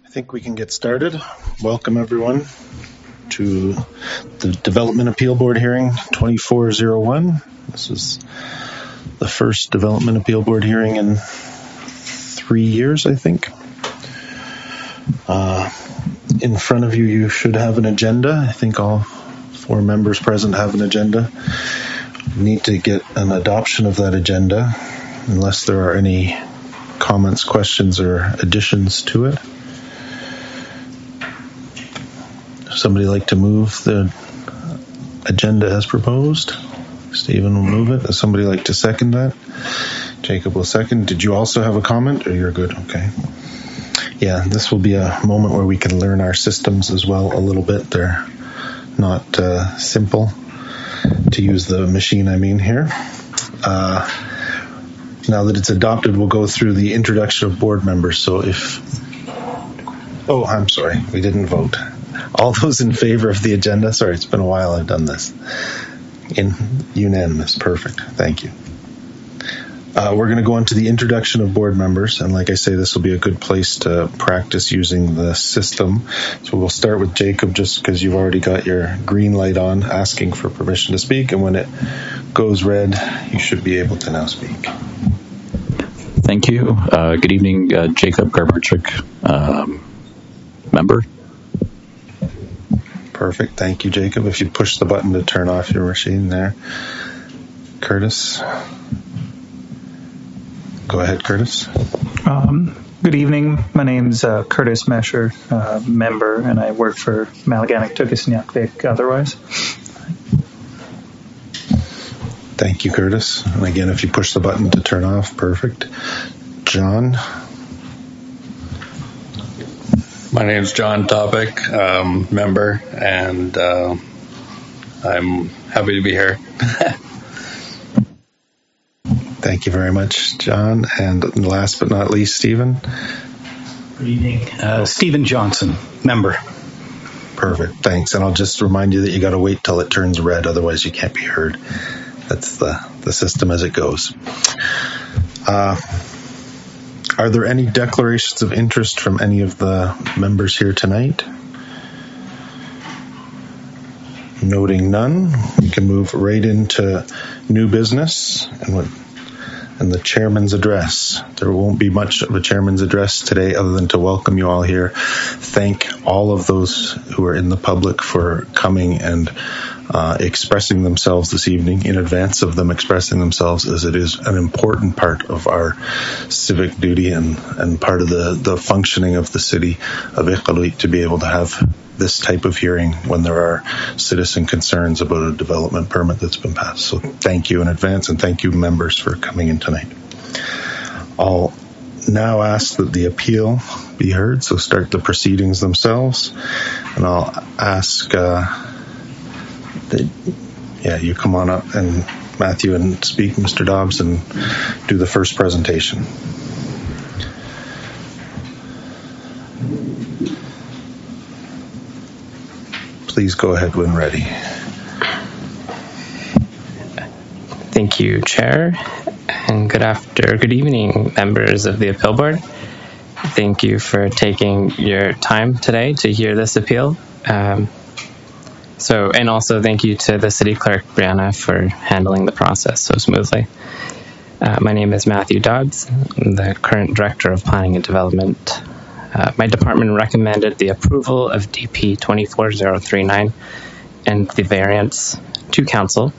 I think we can get started. Welcome everyone to the Development Appeal Board hearing 2401. This is the first Development Appeal Board hearing in 3 years, I think. In front of you, you should have an agenda. I think all 4 members present have an agenda. We need to get an adoption of that agenda unless there are any comments, questions, or additions to it. Somebody like to move the agenda as proposed? Stephen will move it. Does somebody like to second that? Jacob will second. Did you also have a comment, or you're good? Okay. Yeah, this will be a moment where we can learn our systems as well a little bit. They're not simple to use the machine, here. Now that it's adopted, we'll go through the introduction of board members. So I'm sorry, we didn't vote. All those in favor of the agenda? Sorry, it's been a while I've done this. Unanimous. Perfect. Thank you. We're going to go into the introduction of board members. And like I say, this will be a good place to practice using the system. So we'll start with Jacob, just because you've already got your green light on, asking for permission to speak. And when it goes red, you should be able to now speak. Thank you. Good evening, Jacob Garbarczyk, member. Perfect. Thank you, Jacob. If you push the button to turn off your machine there. Curtis. Go ahead, Curtis. Good evening. My name's Curtis Mesher, member, and I work for Malaganik Tukasinyak otherwise. Thank you, Curtis. And again, if you push the button to turn off, perfect. John. My name's John Topic, member, and I'm happy to be here. Thank you very much, John. And last but not least, Stephen. Good evening. Stephen Johnson, member. Perfect. Thanks. And I'll just remind you that you got to wait till it turns red, otherwise you can't be heard. That's the system as it goes. Are there any declarations of interest from any of the members here tonight? Noting none, we can move right into new business and the chairman's address. There won't be much of a chairman's address today other than to welcome you all here. Thank all of those who are in the public for coming and expressing themselves this evening in advance of them expressing themselves, as it is an important part of our civic duty and part of the functioning of the city of Iqaluit to be able to have this type of hearing when there are citizen concerns about a development permit that's been passed. So thank you in advance, and thank you members for coming in tonight. I'll now ask that the appeal be heard, so start the proceedings themselves, and I'll ask you come on up, and Matthew, and speak, Mr. Dobbs, and do the first presentation. Please go ahead when ready. Thank you, Chair, and good evening, members of the Appeal Board. Thank you for taking your time today to hear this appeal. And also thank you to the City Clerk, Brianna, for handling the process so smoothly. My name is Matthew Dobbs. I'm the current Director of Planning and Development. My department recommended the approval of DP 24039 and the variance to Council.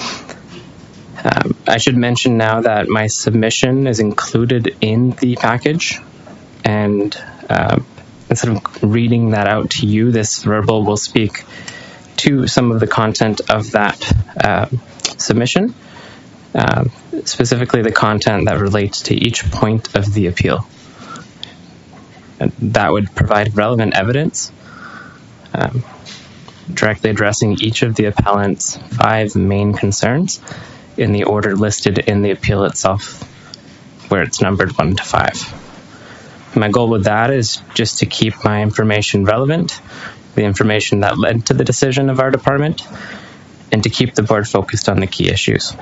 I should mention now that my submission is included in the package, and instead of reading that out to you, this verbal will speak to some of the content of that submission, specifically the content that relates to each point of the appeal. That would provide relevant evidence, directly addressing each of the appellant's 5 main concerns in the order listed in the appeal itself, where it's numbered 1 to 5. My goal with that is just to keep my information relevant, the information that led to the decision of our department, and to keep the board focused on the key issues.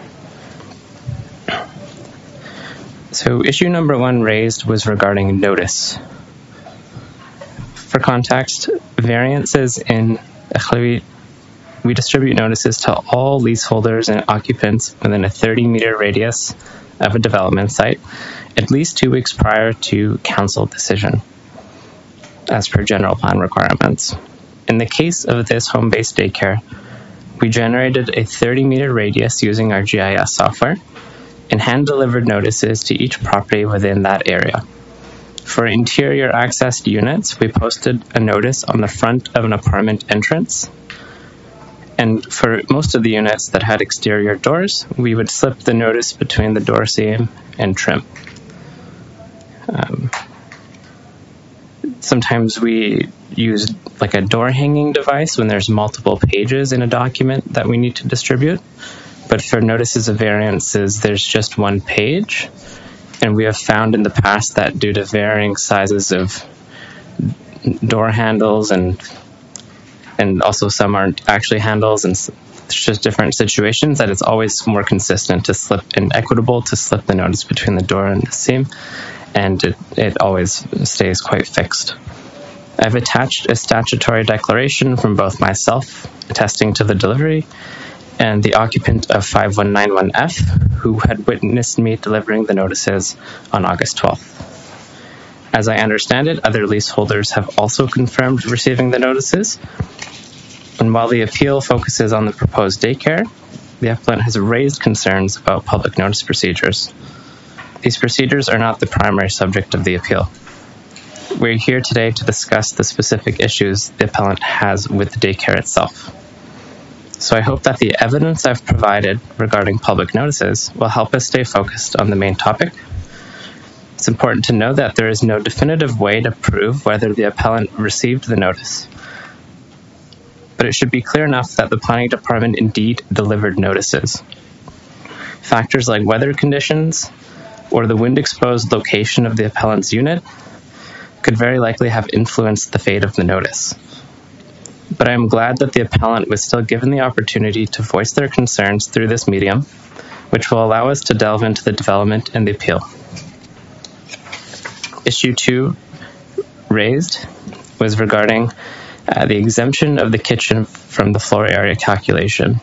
So issue number 1 raised was regarding notice. For context, variances in Akhlawit, we distribute notices to all leaseholders and occupants within a 30-meter radius of a development site at least 2 weeks prior to council decision, as per general plan requirements. In the case of this home-based daycare, we generated a 30-meter radius using our GIS software and hand-delivered notices to each property within that area. For interior accessed units, we posted a notice on the front of an apartment entrance. And for most of the units that had exterior doors, we would slip the notice between the door seam and trim. Sometimes we use like a door hanging device when there's multiple pages in a document that we need to distribute. But for notices of variances, there's just one page. And we have found in the past that due to varying sizes of door handles and also some aren't actually handles and it's just different situations, that it's always more consistent to slip and equitable to slip the notice between the door and the seam, and it always stays quite fixed. I've attached a statutory declaration from both myself attesting to the delivery and the occupant of 5191F, who had witnessed me delivering the notices on August 12th. As I understand it, other leaseholders have also confirmed receiving the notices. And while the appeal focuses on the proposed daycare, the applicant has raised concerns about public notice procedures. These procedures are not the primary subject of the appeal. We're here today to discuss the specific issues the appellant has with the daycare itself. So I hope that the evidence I've provided regarding public notices will help us stay focused on the main topic. It's important to know that there is no definitive way to prove whether the appellant received the notice. But it should be clear enough that the planning department indeed delivered notices. Factors like weather conditions or the wind-exposed location of the appellant's unit could very likely have influenced the fate of the notice. But I am glad that the appellant was still given the opportunity to voice their concerns through this medium, which will allow us to delve into the development and the appeal. Issue 2 raised was regarding the exemption of the kitchen from the floor area calculation.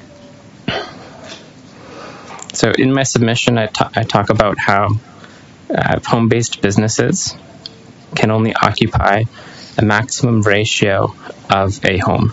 So in my submission, I talk about how home-based businesses can only occupy a maximum ratio of a home.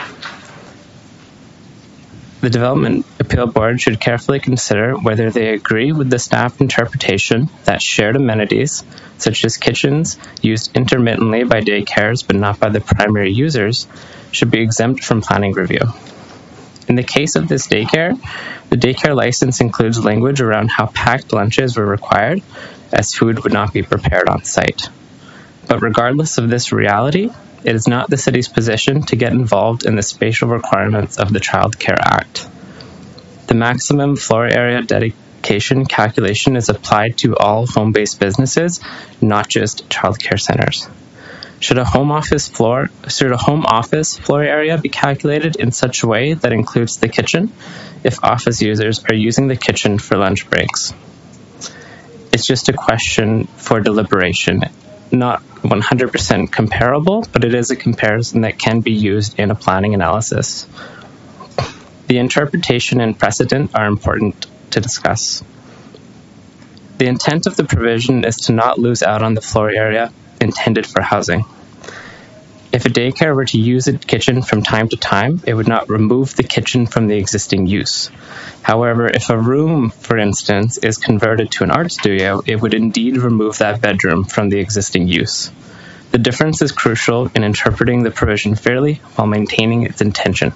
The Development Appeal Board should carefully consider whether they agree with the staff interpretation that shared amenities, such as kitchens used intermittently by daycares but not by the primary users, should be exempt from planning review. In the case of this daycare, the daycare license includes language around how packed lunches were required, as food would not be prepared on site. But regardless of this reality, it is not the city's position to get involved in the spatial requirements of the Child Care Act. The maximum floor area dedication calculation is applied to all home-based businesses, not just child care centers. Should a home office floor area be calculated in such a way that includes the kitchen if office users are using the kitchen for lunch breaks? It's just a question for deliberation. Not 100% comparable, but it is a comparison that can be used in a planning analysis. The interpretation and precedent are important to discuss. The intent of the provision is to not lose out on the floor area intended for housing. If a daycare were to use a kitchen from time to time, it would not remove the kitchen from the existing use. However, if a room, for instance, is converted to an art studio, it would indeed remove that bedroom from the existing use. The difference is crucial in interpreting the provision fairly while maintaining its intention.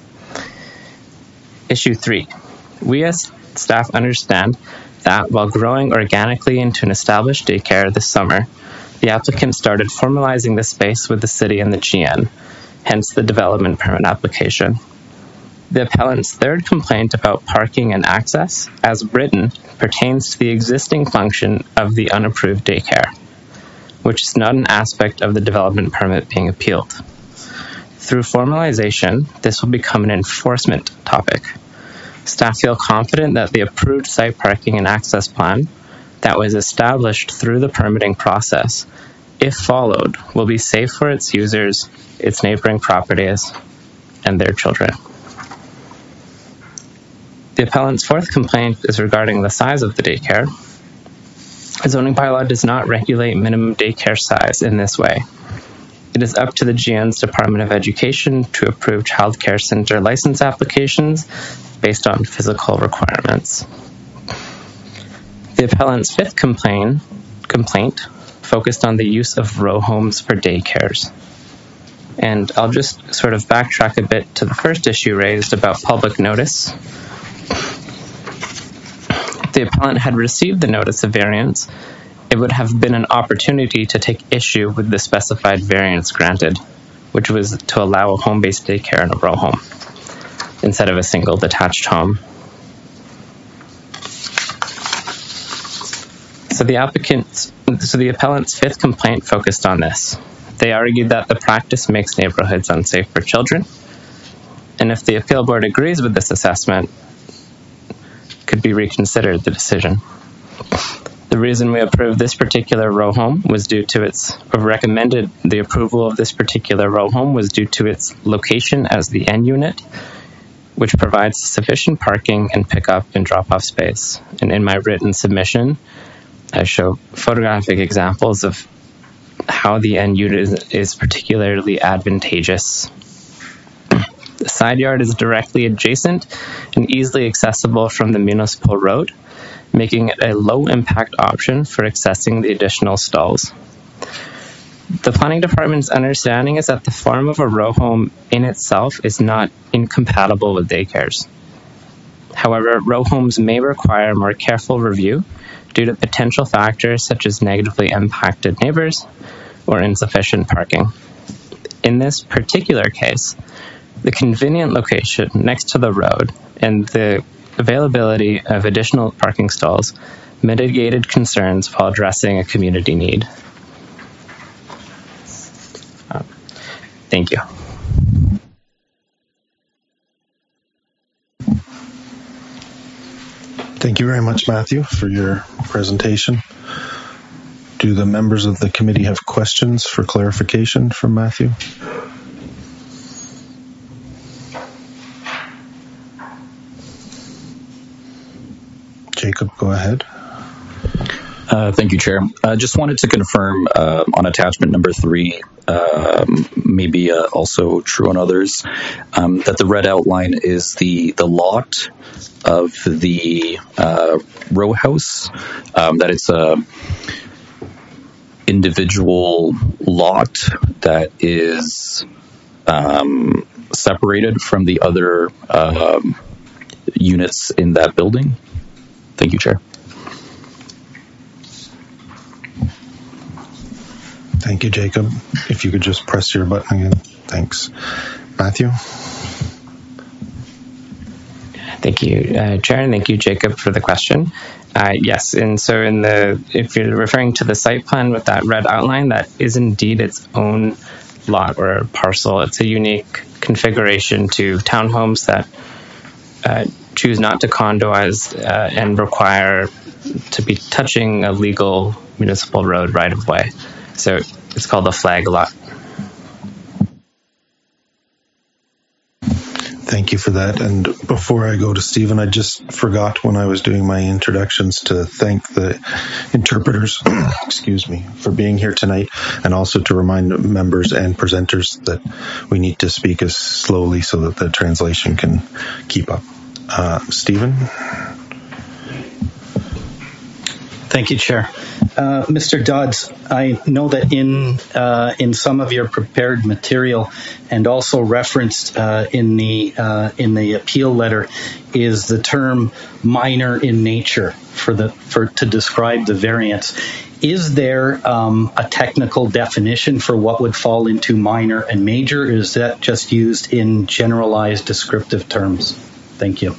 Issue 3. We as staff understand that while growing organically into an established daycare this summer, the applicant started formalizing the space with the city and the GN, hence the development permit application. The appellant's third complaint about parking and access, as written, pertains to the existing function of the unapproved daycare, which is not an aspect of the development permit being appealed. Through formalization, this will become an enforcement topic. Staff feel confident that the approved site parking and access plan that was established through the permitting process if followed, will be safe for its users, its neighboring properties, and their children. The appellant's fourth complaint is regarding the size of the daycare. The zoning bylaw does not regulate minimum daycare size in this way. It is up to the GN's Department of Education to approve child care center license applications based on physical requirements. The appellant's fifth complaint focused on the use of row homes for daycares. And I'll just sort of backtrack a bit to the first issue raised about public notice. If the appellant had received the notice of variance, it would have been an opportunity to take issue with the specified variance granted, which was to allow a home-based daycare in a row home instead of a single detached home. So the appellant's fifth complaint focused on this. They argued that the practice makes neighborhoods unsafe for children, and if the appeal board agrees with this assessment, could be reconsidered the decision. The reason we approved this particular row home was due to recommended the approval of this particular row home was due to its location as the end unit, which provides sufficient parking and pickup and drop-off space. And in my written submission, I show photographic examples of how the end unit is particularly advantageous. The side yard is directly adjacent and easily accessible from the municipal road, making it a low-impact option for accessing the additional stalls. The planning department's understanding is that the form of a row home in itself is not incompatible with daycares. However, row homes may require more careful review due to potential factors such as negatively impacted neighbors or insufficient parking. In this particular case, the convenient location next to the road and the availability of additional parking stalls mitigated concerns while addressing a community need. Thank you. Thank you very much, Matthew, for your presentation. Do the members of the committee have questions for clarification from Matthew? Jacob, go ahead. Thank you, Chair. I just wanted to confirm on attachment number 3, maybe also true on others, that the red outline is the lot of the row house, that it's a individual lot that is separated from the other units in that building. Thank you, Chair. Thank you, Jacob. If you could just press your button again. Thanks. Matthew? Thank you, Chair, and thank you, Jacob, for the question. Yes, and so if you're referring to the site plan with that red outline, that is indeed its own lot or parcel. It's a unique configuration to townhomes that choose not to condoize and require to be touching a legal municipal road right of way. So it's called a flag lot. Thank you for that. And before I go to Stephen, I just forgot when I was doing my introductions to thank the interpreters, excuse me, for being here tonight, and also to remind members and presenters that we need to speak as slowly so that the translation can keep up. Stephen? Thank you, Chair. Mr. Dodds, I know that in some of your prepared material and also referenced in the appeal letter is the term minor in nature to describe the variance. Is there a technical definition for what would fall into minor and major, or is that just used in generalized descriptive terms? Thank you.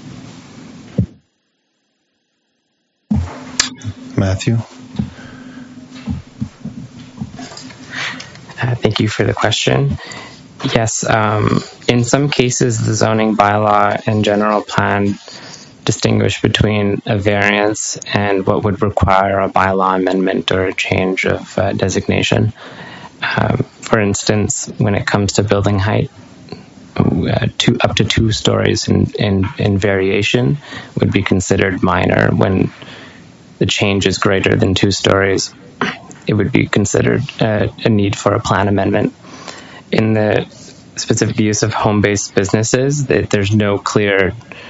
Matthew? Thank you for the question. Yes, in some cases, the zoning bylaw and general plan distinguish between a variance and what would require a bylaw amendment or a change of designation. For instance, when it comes to building height, up to 2 stories in variation would be considered minor. When the change is greater than 2 stories, it would be considered a need for a plan amendment. In the specific use of home-based businesses, there's no clear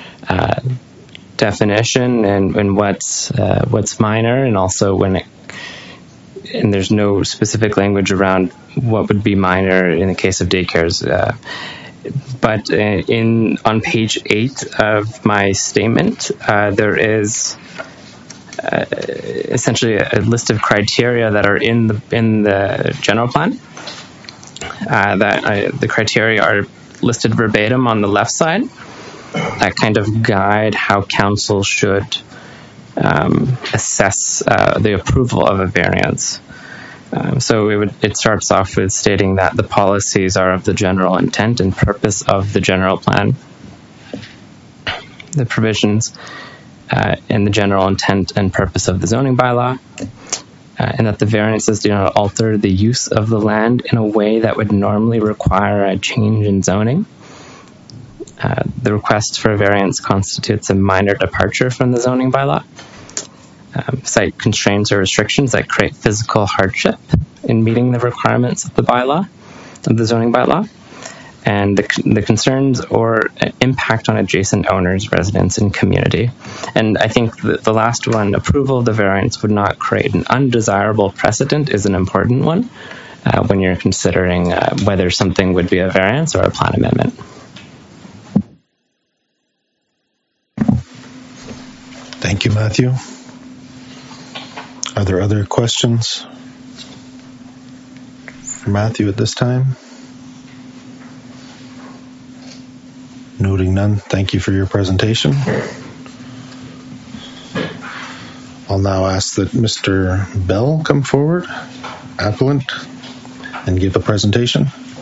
definition and what's minor, and also and there's no specific language around what would be minor in the case of daycares. But on page 8 of my statement, there is essentially a list of criteria that are in the general plan. The criteria are listed verbatim on the left side. That kind of guide how council should assess the approval of a variance. So it starts off with stating that the policies are of the general intent and purpose of the general plan. The provisions in the general intent and purpose of the zoning bylaw, and that the variances do not alter the use of the land in a way that would normally require a change in zoning. The request for a variance constitutes a minor departure from the zoning bylaw. Cite constraints or restrictions that create physical hardship in meeting the requirements of the zoning bylaw, and the concerns or impact on adjacent owners, residents, and community. And I think the last one, approval of the variance would not create an undesirable precedent, is an important one when you're considering whether something would be a variance or a plan amendment. Thank you, Matthew. Are there other questions for Matthew at this time? Noting none, thank you for your presentation. I'll now ask that Mr. Bell come forward, applicant, and give a presentation.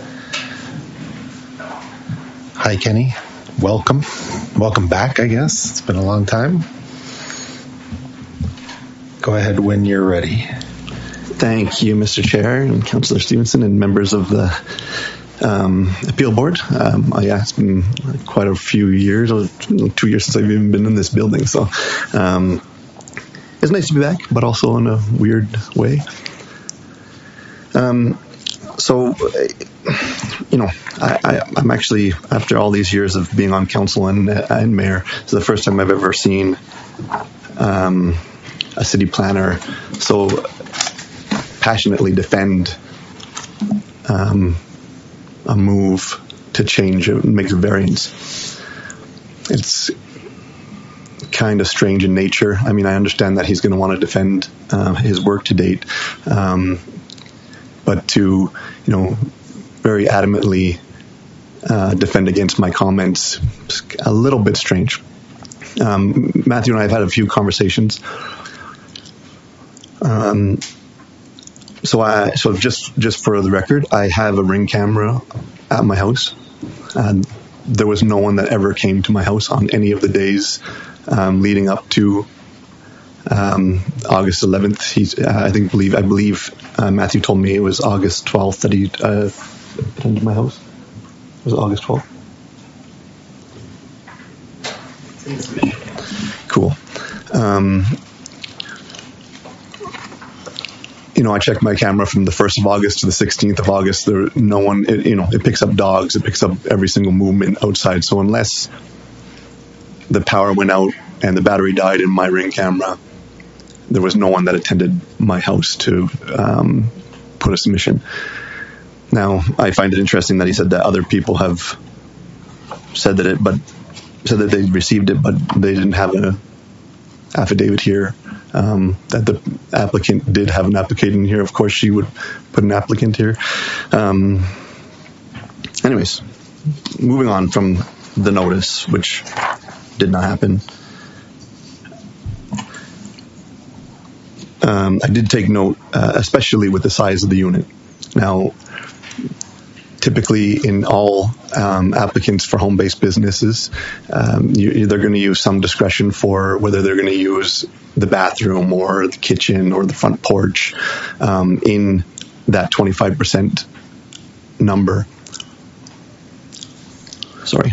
Hi, Kenny. Welcome. Welcome back, I guess. It's been a long time. Go ahead when you're ready. Thank you, Mr. Chair and Councillor Stevenson and members of the appeal board. It's been quite a few years, 2 years since I've even been in this building, so it's nice to be back, but also in a weird way. I'm actually, after all these years of being on council and mayor, it's the first time I've ever seen a city planner so passionately defend a move to change it and make a variance. It's kind of strange in nature. I mean, I understand that he's going to want to defend his work to date, but to, very adamantly defend against my comments is a little bit strange. Matthew and I have had a few conversations. So just for the record, I have a Ring camera at my house. There was no one that ever came to my house on any of the days leading up to August 11th. I believe Matthew told me it was August 12th that he attended my house. Was it August 12th? Cool. I checked my camera from the 1st of August to the 16th of August. It picks up dogs. It picks up every single movement outside. So unless the power went out and the battery died in my Ring camera, there was no one that attended my house to put a submission. Now, I find it interesting that he said that other people have said that they received it, but they didn't have an affidavit here. That the applicant did have an applicant in here. Of course, she would put an applicant here. Anyways, moving on from the notice, which did not happen. I did take note, especially with the size of the unit. Now, typically in all applicants for home-based businesses, they're going to use some discretion for whether they're going to use the bathroom or the kitchen or the front porch in that 25% number. Sorry.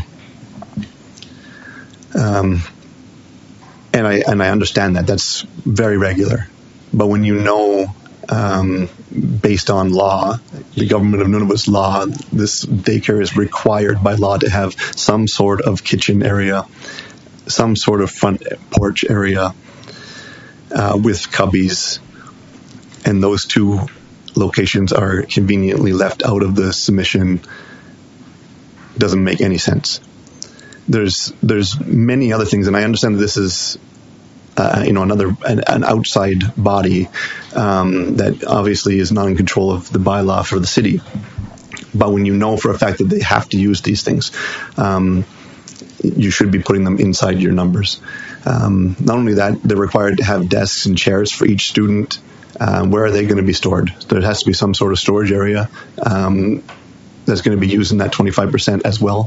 And I understand that. That's very regular. But when you know, based on law, the government of Nunavut's law, this daycare is required by law to have some sort of kitchen area, some sort of front porch area with cubbies, and those two locations are conveniently left out of the submission. Doesn't make any sense. There's many other things, and I understand that this is an outside body that obviously is not in control of the bylaw for the city. But when you know for a fact that they have to use these things, you should be putting them inside your numbers. Not only that, they're required to have desks and chairs for each student. Where are they going to be stored? There has to be some sort of storage area that's going to be used in that 25% as well.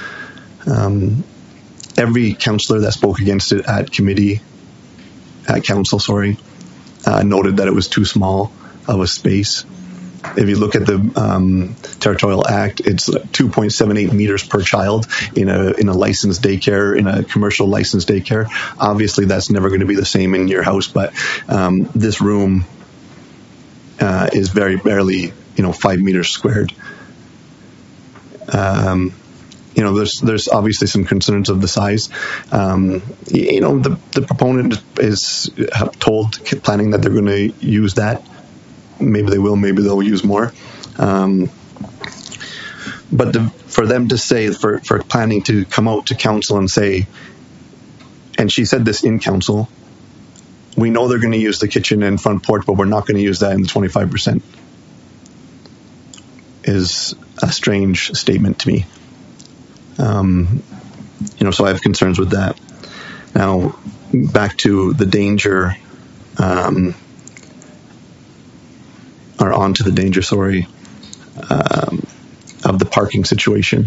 Every councillor that spoke against it at council, noted that it was too small of a space. If you look at the Territorial Act, it's 2.78 meters per child in a licensed daycare, in a commercial licensed daycare. Obviously, that's never going to be the same in your house, but this room is very barely, 5 meters squared. There's obviously some concerns of the size. The proponent is told planning that they're going to use that. Maybe they will, maybe they'll use more. But for them to say, for planning to come out to council and say, and she said this in council, we know they're going to use the kitchen and front porch, but we're not going to use that in the 25%, is a strange statement to me. So I have concerns with that. Now, back to the danger, or onto the danger, of the parking situation.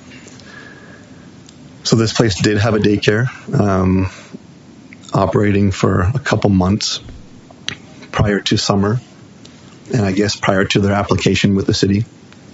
So this place did have a daycare, operating for a couple months prior to summer, and I guess prior to their application with the city.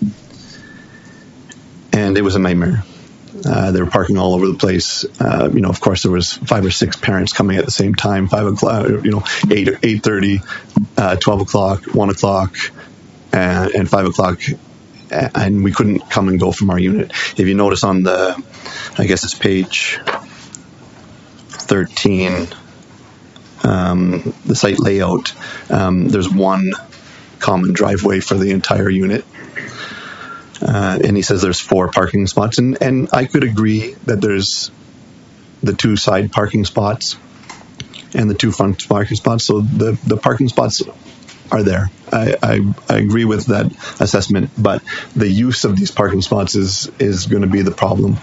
And it was a nightmare. They were parking all over the place. Of course, there was 5 or 6 parents coming at the same time, 5 o'clock, 8:30, 12 o'clock, 1 o'clock, and 5 o'clock. And we couldn't come and go from our unit. If you notice on I guess it's page 13, the site layout, there's one common driveway for the entire unit. And he says there's 4 parking spots, and I could agree that there's the 2 side parking spots and the 2 front parking spots. So the parking spots are there. I agree with that assessment, but the use of these parking spots is going to be the problem.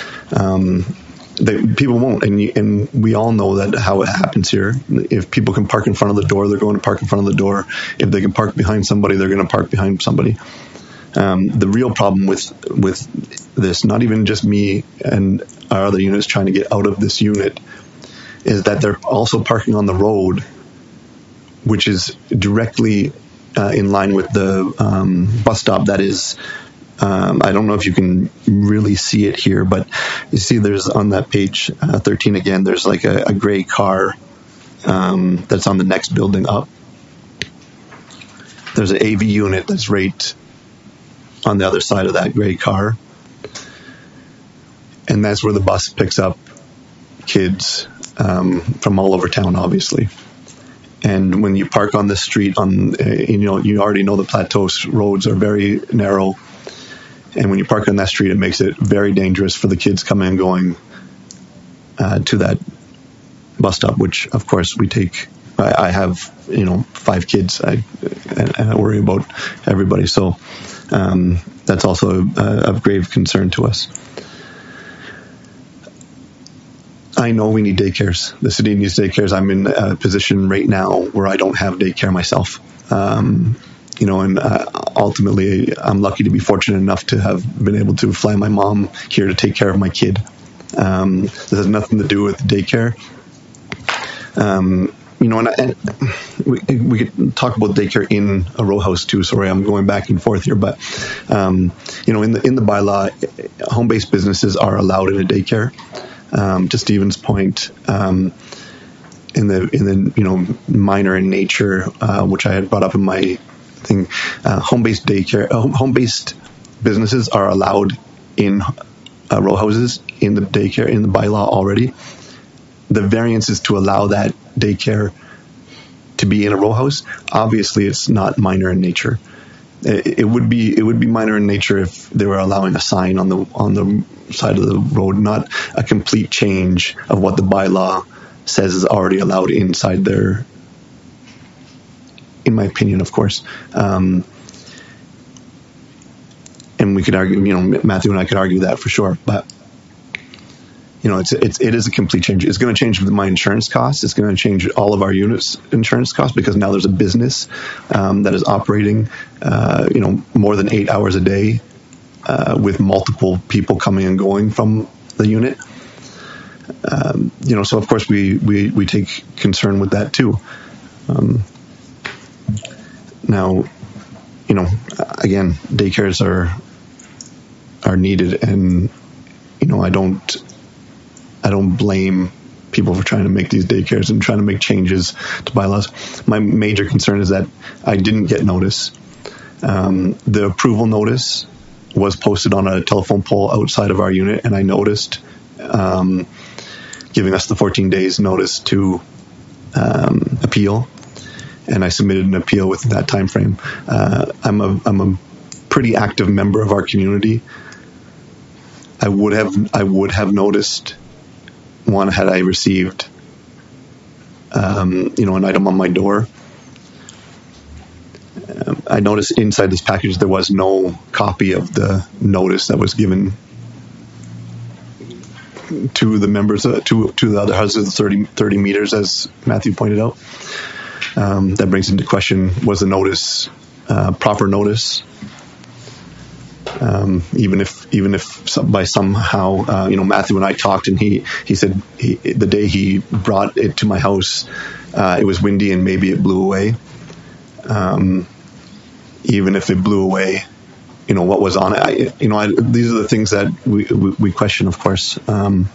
People won't, and we all know that how it happens here. If people can park in front of the door, they're going to park in front of the door. If they can park behind somebody, they're going to park behind somebody. The real problem with this, not even just me and our other units trying to get out of this unit, is that they're also parking on the road, which is directly in line with the bus stop that is, I don't know if you can really see it here, but you see there's on that page 13 again, there's like a gray car that's on the next building up. There's an AV unit that's right on the other side of that gray car. And that's where the bus picks up kids from all over town, obviously. And when you park on the street, you already know the Plateau roads are very narrow. And when you park on that street, it makes it very dangerous for the kids coming and going to that bus stop, which, of course, we take. I have, 5 kids, and I worry about everybody. So that's also of grave concern to us. I know we need daycares. The city needs daycares. I'm in a position right now where I don't have daycare myself. and ultimately, I'm lucky to be fortunate enough to have been able to fly my mom here to take care of my kid. This has nothing to do with daycare. And we could talk about daycare in a row house too. Sorry, I'm going back and forth here, but in the bylaw, home-based businesses are allowed in a daycare. To Stephen's point, in the minor in nature, which I had brought up in my thing, home-based businesses are allowed in row houses in the daycare in the bylaw already. The variance is to allow that daycare to be in a row house. Obviously, it's not minor in nature. It would be minor in nature if they were allowing a sign on the side of the road, not a complete change of what the bylaw says is already allowed inside their. In my opinion, of course. And we could argue, Matthew and I could argue that for sure, but it is a complete change. It's going to change my insurance costs. It's going to change all of our units' insurance costs because now there's a business that is operating, more than 8 hours a day with multiple people coming and going from the unit. So of course we take concern with that too. Now, again, daycares are needed, and I don't blame people for trying to make these daycares and trying to make changes to bylaws. My major concern is that I didn't get notice. The approval notice was posted on a telephone pole outside of our unit, and I noticed, giving us the 14 days notice to appeal, and I submitted an appeal within that time frame. I'm a pretty active member of our community. I would have noticed one had I received, an item on my door. I noticed inside this package there was no copy of the notice that was given to the members, to the other houses, 30 meters, as Matthew pointed out. That brings into question, was the notice proper notice? Even if by somehow, Matthew and I talked, and he said the day he brought it to my house, it was windy and maybe it blew away. Even if it blew away, what was on it. These are the things that we question, of course. Anyways,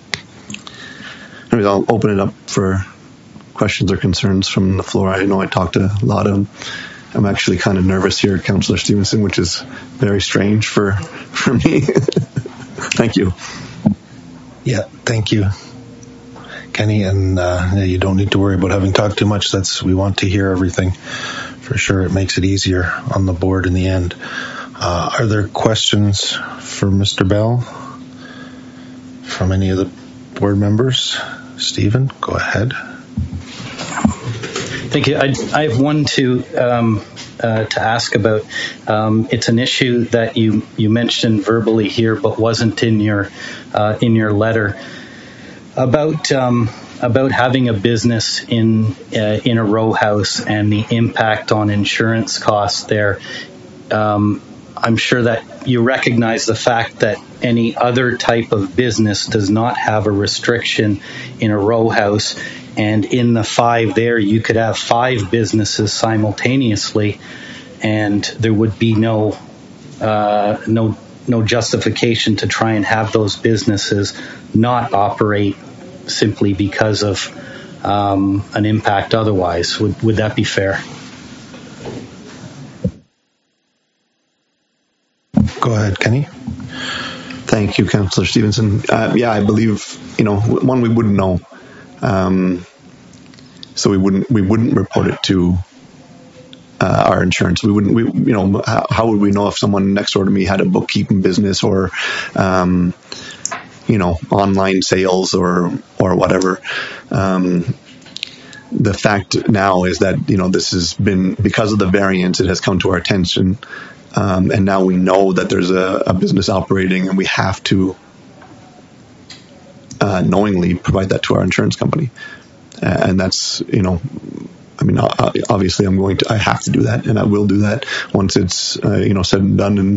I'll open it up for questions or concerns from the floor. I know I talked a lot of. I'm actually kind of nervous here, Councillor Stevenson, which is very strange for me. Thank you. Yeah, thank you, Kenny. And you don't need to worry about having talked too much. We want to hear everything. For sure, it makes it easier on the board in the end. Are there questions for Mr. Bell from any of the board members? Stephen, go ahead. Thank you. I have one to ask about. It's an issue that you mentioned verbally here, but wasn't in your letter about having a business in a row house and the impact on insurance costs there. I'm sure that you recognize the fact that any other type of business does not have a restriction in a row house. And in the 5 there, you could have 5 businesses simultaneously, and there would be no justification to try and have those businesses not operate simply because of an impact otherwise. Would that be fair? Go ahead, Kenny. Thank you, Councillor Stevenson. I believe, one, we wouldn't know. So we wouldn't report it to our insurance. How would we know if someone next door to me had a bookkeeping business or online sales or whatever? The fact now is that this has been, because of the variance, it has come to our attention, and now we know that there's a business operating, and we have to knowingly provide that to our insurance company. And that's, I mean, obviously I have to do that, and I will do that once it's, said and done and,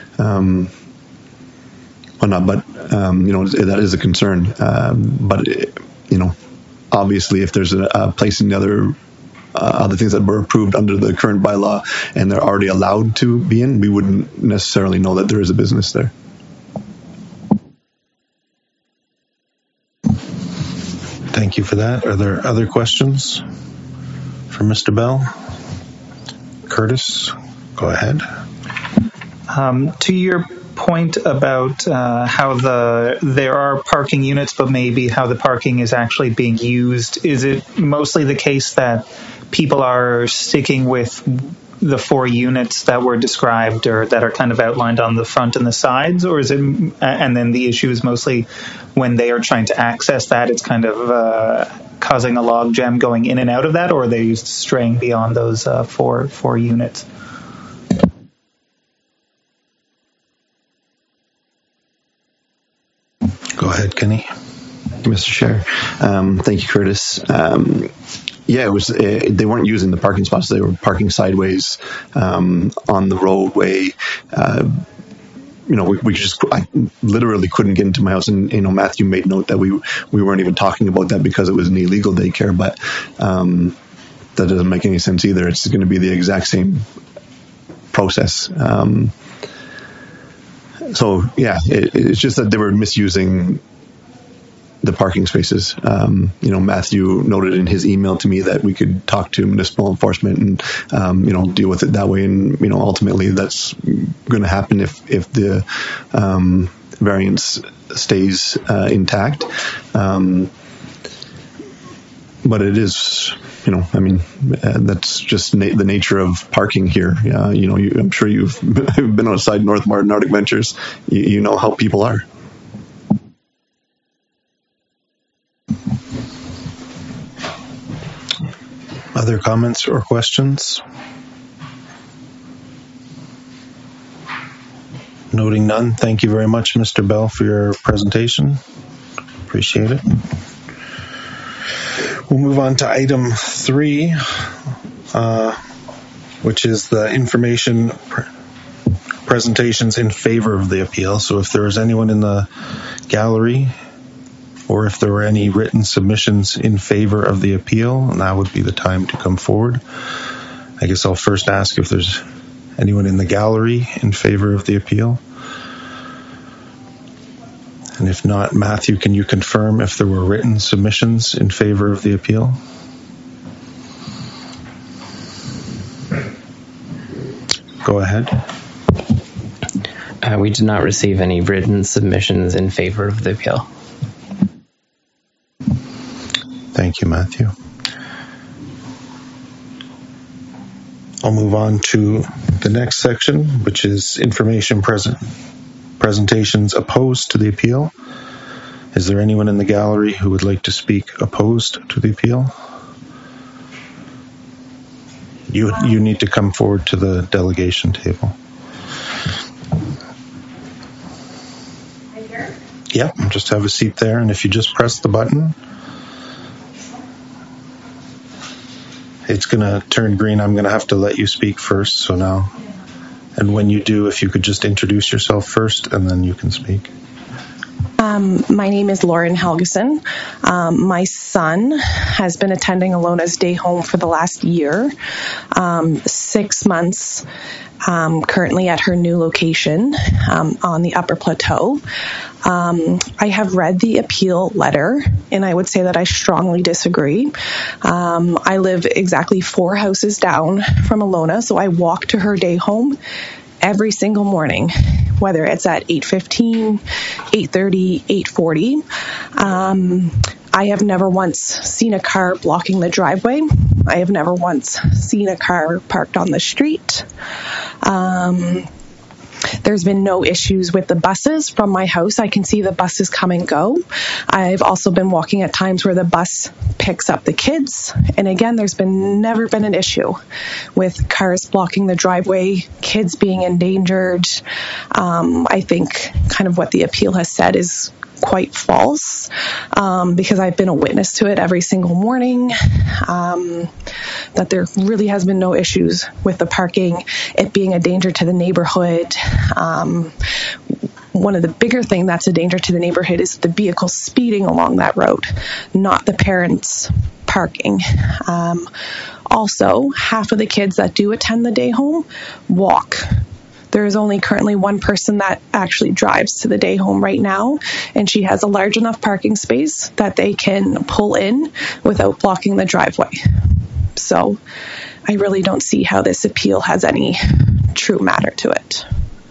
whatnot. But, that is a concern. But, obviously if there's a place in the other things that were approved under the current bylaw and they're already allowed to be in, we wouldn't necessarily know that there is a business there. Thank you for that. Are there other questions for Mr. Bell? Curtis, go ahead. To your point about how there are parking units, but maybe how the parking is actually being used, is it mostly the case that people are sticking with the 4 units that were described or that are kind of outlined on the front and the sides, or is it, and then the issue is mostly when they are trying to access that, it's kind of causing a log jam going in and out of that, or are they straying beyond those four units? Go ahead, Kenny. Mr. Chair. Thank you, Curtis. It was. They weren't using the parking spots; they were parking sideways on the roadway. I literally couldn't get into my house, and Matthew made note that we weren't even talking about that because it was an illegal daycare, but that doesn't make any sense either. It's going to be the exact same process. It's just that they were misusing the parking spaces. Matthew noted in his email to me that we could talk to municipal enforcement and, deal with it that way. And, ultimately that's going to happen if the variance stays intact. But it is, that's just the nature of parking here. I'm sure you've been outside North Martin Arctic Ventures. You know how people are. Other comments or questions? Noting none, thank you very much, Mr. Bell, for your presentation. Appreciate it. We'll move on to item 3, which is the information presentations in favor of the appeal. So if there is anyone in the gallery, or if there were any written submissions in favor of the appeal, now would be the time to come forward. I guess I'll first ask if there's anyone in the gallery in favor of the appeal. And if not, Matthew, can you confirm if there were written submissions in favor of the appeal? Go ahead. We did not receive any written submissions in favor of the appeal. Thank you, Matthew. I'll move on to the next section, which is information presentations opposed to the appeal. Is there anyone in the gallery who would like to speak opposed to the appeal? You need to come forward to the delegation table. Right here? Yep, just have a seat there, and if you just press the button, it's going to turn green. I'm going to have to let you speak first, so now. And when you do, if you could just introduce yourself first, and then you can speak. My name is Lauren Helgeson. My son has been attending Alona's Day Home for the last year, 6 months, currently at her new location on the Upper Plateau. I have read the appeal letter, and I would say that I strongly disagree. I live exactly 4 houses down from Alona, so I walk to her day home every single morning, whether it's at 8:15, 8:30, 8:40. I have never once seen a car blocking the driveway. I have never once seen a car parked on the street. There's been no issues with the buses from my house. I can see the buses come and go. I've also been walking at times where the bus picks up the kids. And again, there's never been an issue with cars blocking the driveway, kids being endangered. I think kind of what the appeal has said is quite false, because I've been a witness to it every single morning, that there really has been no issues with the parking, it being a danger to the neighborhood. One of the bigger things that's a danger to the neighborhood is the vehicles speeding along that road, not the parents parking. Also, half of the kids that do attend the day home walk. There is only currently one person that actually drives to the day home right now, and she has a large enough parking space that they can pull in without blocking the driveway. So I really don't see how this appeal has any true matter to it.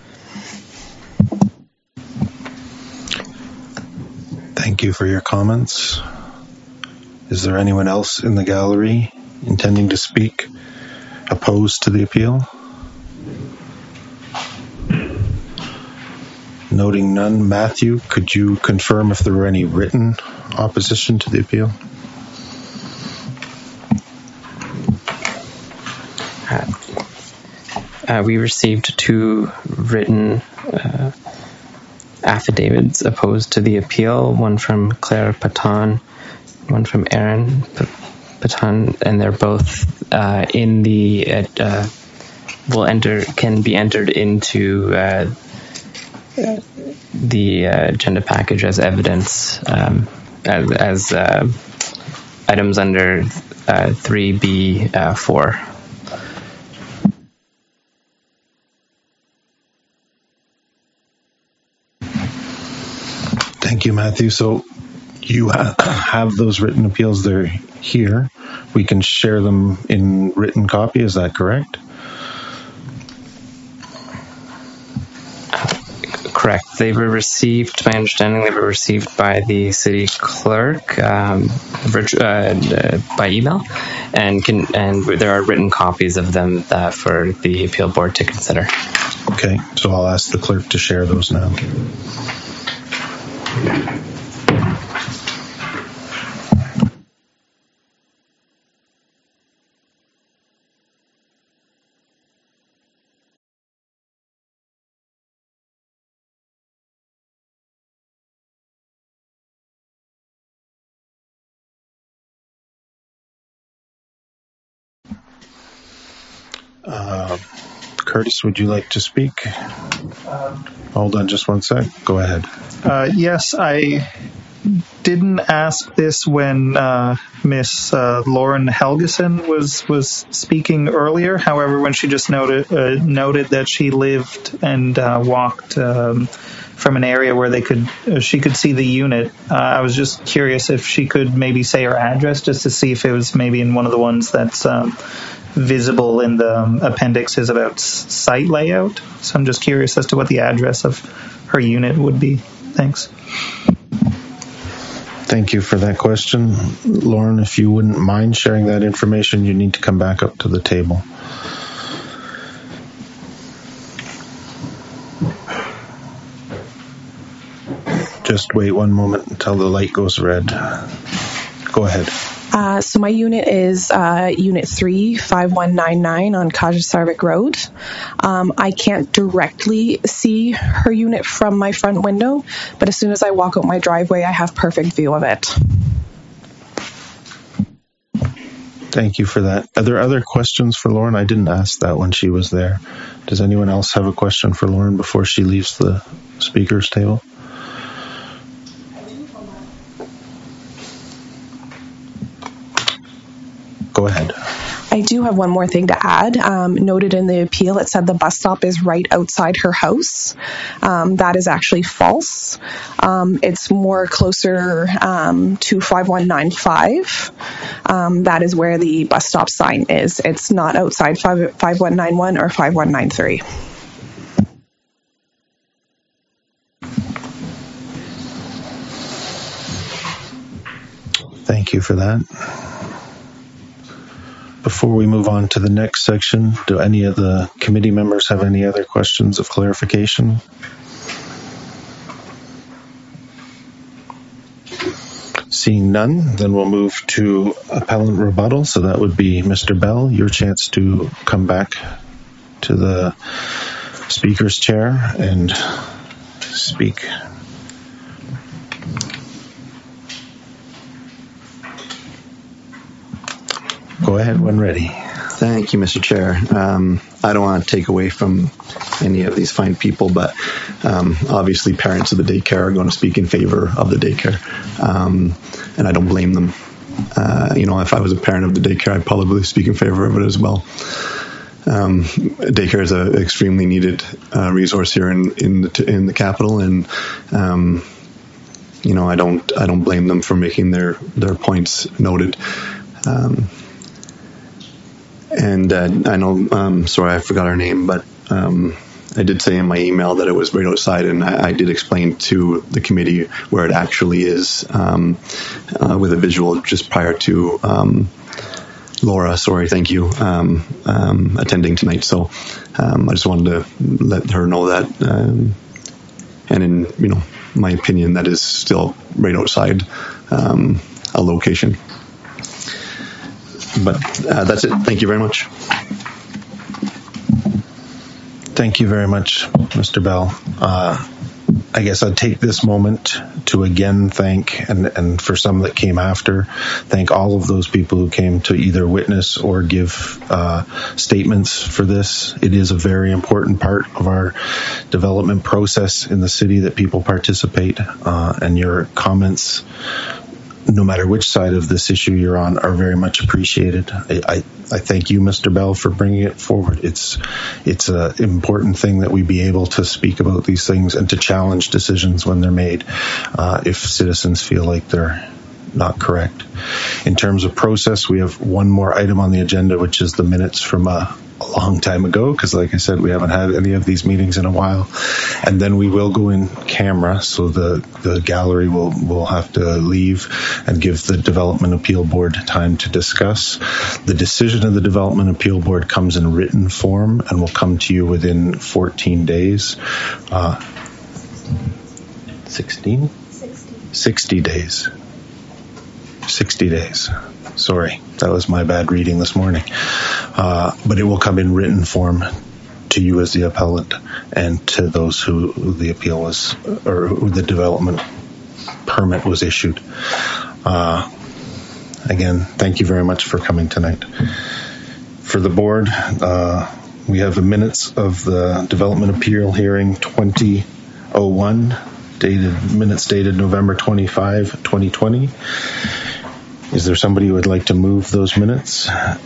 Thank you for your comments. Is there anyone else in the gallery intending to speak opposed to the appeal? Noting none, Matthew, could you confirm if there were any written opposition to the appeal? We received 2 written affidavits opposed to the appeal, one from Claire Patan, one from Aaron Patan, and they're both in the can be entered into the agenda package as evidence, as items under 3B4. Thank you, Matthew. So you have those written appeals. They're here. We can share them in written copy. Is that correct? Correct. They were received, my understanding, they were received by the city clerk by email, and there are written copies of them for the appeal board to consider. Okay, so I'll ask the clerk to share those now. Curtis, would you like to speak? Hold on just one sec. Go ahead. Yes, I didn't ask this when Miss Lauren Helgeson was speaking earlier. However, when she just noted that she lived and walked from an area where she could see the unit, I was just curious if she could maybe say her address just to see if it was maybe in one of the ones that's visible in the appendixes about site layout. So I'm just curious as to what the address of her unit would be. Thanks. Thank you for that question. Lauren, if you wouldn't mind sharing that information, you need to come back up to the table. Just wait one moment until the light goes red. Go ahead. So my unit is Unit 3, 5199 on Kajasarvik Road. I can't directly see her unit from my front window, but as soon as I walk out my driveway, I have perfect view of it. Thank you for that. Are there other questions for Lauren? I didn't ask that when she was there. Does anyone else have a question for Lauren before she leaves the speaker's table? Go ahead. I do have one more thing to add. Noted in the appeal, it said the bus stop is right outside her house. That is actually false. It's more closer to 5195. That is where the bus stop sign is. It's not outside 5191 or 5193. Thank you for that. Before we move on to the next section, do any of the committee members have any other questions of clarification? Seeing none, then we'll move to appellant rebuttal. So that would be Mr. Bell, your chance to come back to the speaker's chair and speak. Go ahead when ready. Thank you, Mr. Chair. I don't want to take away from any of these fine people, but obviously parents of the daycare are going to speak in favor of the daycare, and I don't blame them. If I was a parent of the daycare, I'd probably speak in favor of it as well. Daycare is an extremely needed resource here in the capital, and I don't blame them for making their points noted. And I know, sorry, I forgot her name, but I did say in my email that it was right outside, and I did explain to the committee where it actually is with a visual just prior to Laura, thank you, attending tonight. So I just wanted to let her know that. And in, my opinion, that is still right outside a location. But that's it. Thank you very much. Thank you very much, Mr. Bell. I guess I'd take this moment to again thank, and for some that came after, thank all of those people who came to either witness or give statements for this. It is a very important part of our development process in the city that people participate, and your comments, no matter which side of this issue you're on, are very much appreciated. I thank you, Mr. Bell, for bringing it forward. It's an important thing that we be able to speak about these things and to challenge decisions when they're made if citizens feel like they're not correct. In terms of process, we have one more item on the agenda, which is the minutes from a long time ago, because like I said, we haven't had any of these meetings in a while. And then we will go in camera, so the gallery will have to leave and give the Development Appeal Board time to discuss. The decision of the Development Appeal Board comes in written form and will come to you within 14 days. 60 days. 60 days. Sorry, that was my bad reading this morning. But it will come in written form to you as the appellant and to those who the appeal was, or who the development permit was issued. Again, thank you very much for coming tonight. For the board, we have the minutes of the Development Appeal Hearing 2001, minutes dated November 25, 2020. Is there somebody who would like to move those minutes?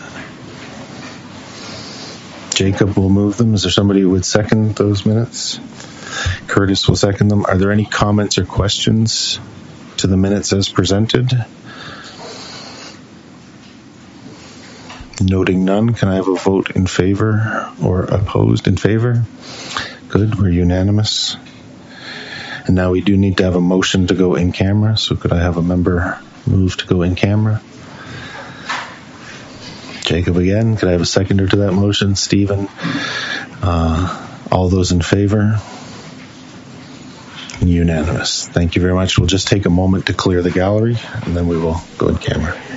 Jacob will move them. Is there somebody who would second those minutes? Curtis will second them. Are there any comments or questions to the minutes as presented? Noting none, can I have a vote in favor or opposed in favor? Good, we're unanimous. And now we do need to have a motion to go in camera, so could I have a member move to go in camera? Jacob again. Could I have a seconder to that motion? Stephen. All those in favor? Unanimous. Thank you very much. We'll just take a moment to clear the gallery, and then we will go in camera.